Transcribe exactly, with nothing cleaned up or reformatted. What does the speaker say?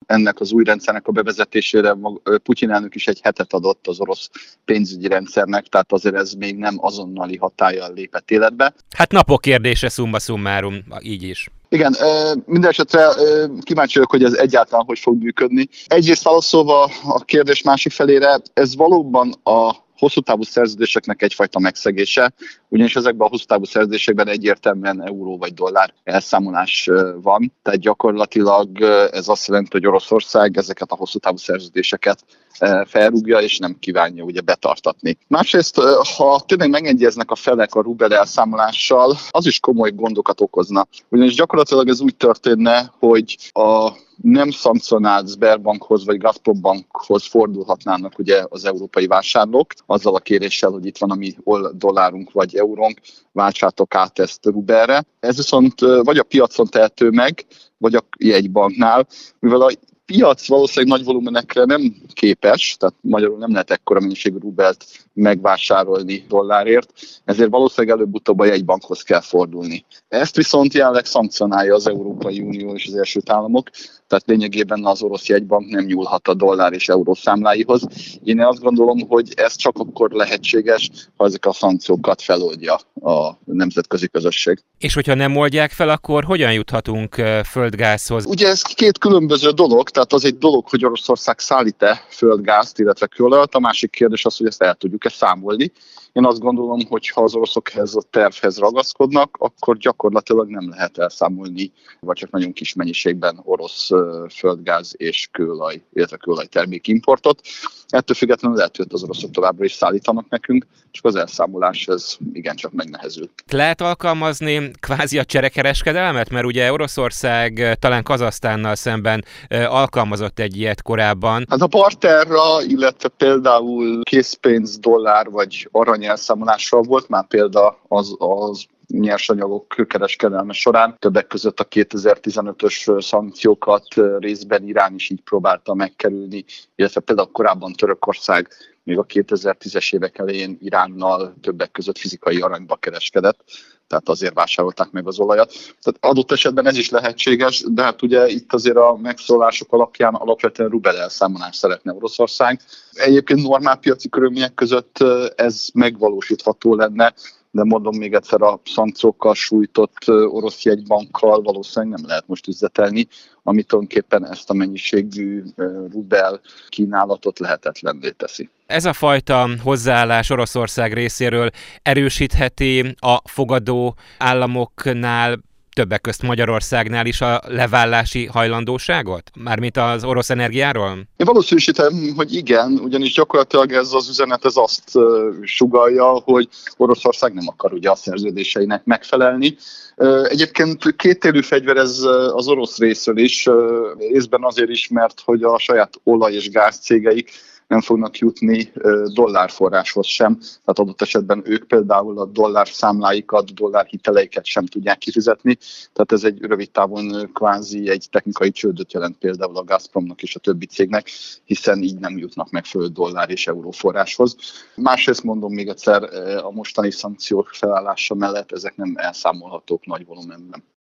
ennek az új rendszernek a bevezetésére Putyin elnök is egy hetet adott az orosz pénzügyi rendszernek, tehát azért ez még nem azonnali hatállyal lépett életbe. Hát napok kérdése szumma summarum, így is. Igen, minden esetre kíváncsi vagyok, hogy ez egyáltalán hogy fog működni. Egyrészt válaszolva a kérdés másik felére, ez valóban a hosszú távú szerződéseknek egyfajta megszegése, ugyanis ezekben a hosszú távú szerződésekben egyértelműen euró vagy dollár elszámolás van, tehát gyakorlatilag ez azt jelenti, hogy Oroszország ezeket a hosszú távú szerződéseket felrúgja, és nem kívánja ugye betartatni. Másrészt, ha tényleg megegyeznek a felek a rubel elszámolással, az is komoly gondokat okozna. Ugyanis gyakorlatilag ez úgy történne, hogy a nem szankcionált Sberbankhoz vagy Gazprombankhoz fordulhatnának ugye az európai vásárlók, azzal a kéréssel, hogy itt van a mi dollárunk vagy eurónk, váltsátok át ezt rubelre. Ez viszont vagy a piacon tehető meg, vagy a jegybanknál, mivel a piac valószínűleg nagy volumenekre nem képes, tehát magyarul nem lehet ekkora mennyiségű rubelt megvásárolni dollárért, ezért valószínűleg előbb-utóbb a jegybankhoz kell fordulni. Ezt viszont jelenleg szankcionálja az Európai Unió és az Egyesült Államok, tehát lényegében az orosz jegybank nem nyúlhat a dollár és euró számláihoz. Én azt gondolom, hogy ez csak akkor lehetséges, ha ezek a szankciókat feloldja a nemzetközi közösség. És hogyha nem oldják fel, akkor hogyan juthatunk földgázhoz? Ugye ez két különböző dolog, tehát az egy dolog, hogy Oroszország szállít-e földgázt, illetve kőolajat, a másik kérdés az, hogy ezt el tudjuk-e számolni. Én azt gondolom, hogy ha az oroszok ehhez a tervhez ragaszkodnak, akkor gyakorlatilag nem lehet elszámolni, vagy csak nagyon kis mennyiségben orosz földgáz és kőolaj, illetve kőolaj termékimportot. Ettől függetlenül lehet, hogy az oroszok továbbra is szállítanak nekünk, csak az elszámolás ez igencsak megnehezül. Lehet alkalmazni kvázi a cserekereskedelmet? Mert ugye Oroszország talán Kazahsztánnal szemben alkalmazott egy ilyet korábban. Hát a barterra, illetve például készpénz, dollár vagy arany elszámolással volt már példa az, az nyersanyagok kereskedelme során. Többek között a kétezer-tizenötös szankciókat részben Irán is így próbálta megkerülni, illetve például korábban Törökország még a kétezer-tízes évek elején Iránnal többek között fizikai aranyba kereskedett, tehát azért vásárolták meg az olajat. Tehát adott esetben ez is lehetséges, de hát ugye itt azért a megszólások alapján alapvetően rubel elszámolást szeretne Oroszország. Egyébként normál piaci körülmények között ez megvalósítható lenne, de mondom még egyszer, a szankciókkal sújtott orosz jegybankkal valószínűleg nem lehet most üzletelni, ami tulajdonképpen ezt a mennyiségű rubel kínálatot lehetetlenné teszi. Ez a fajta hozzáállás Oroszország részéről erősítheti a fogadó államoknál, többek közt Magyarországnál is a levállási hajlandóságot? Mármint az orosz energiáról? Én valószínűsítem, hogy igen, ugyanis gyakorlatilag ez az üzenet ez azt sugallja, hogy Oroszország nem akar ugye a szerződéseinek megfelelni. Egyébként kétélű fegyver ez az orosz részről is, részben azért is, mert hogy a saját olaj- és gázcégeik nem fognak jutni dollárforráshoz sem, tehát adott esetben ők például a dollár számláikat, dollár hiteleiket sem tudják kifizetni, tehát ez egy rövid távon kvázi egy technikai csődöt jelent például a Gazpromnak és a többi cégnek, hiszen így nem jutnak meg föl dollár és euró forráshoz. Másrészt mondom még egyszer, a mostani szankciók felállása mellett ezek nem elszámolhatók nagy volumenben.